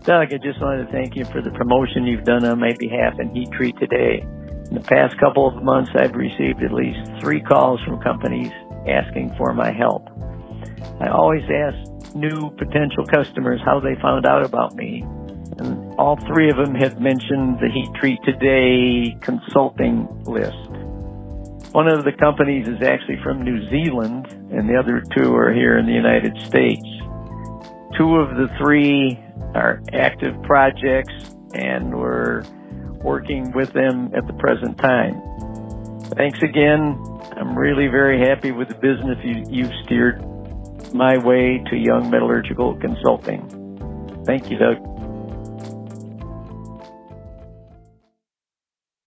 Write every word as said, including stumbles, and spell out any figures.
Doug, I just wanted to thank you for the promotion you've done on my behalf in Heat Treat today. In the past couple of months, I've received at least three calls from companies asking for my help. I always ask new potential customers how they found out about me, and all three of them have mentioned the Heat Treat Today consulting list. One of the companies is actually from New Zealand, and the other two are here in the United States. Two of the three are active projects, and we're working with them at the present time. Thanks again. I'm really very happy with the business you, you've steered my way to Young Metallurgical Consulting. Thank you, Doug.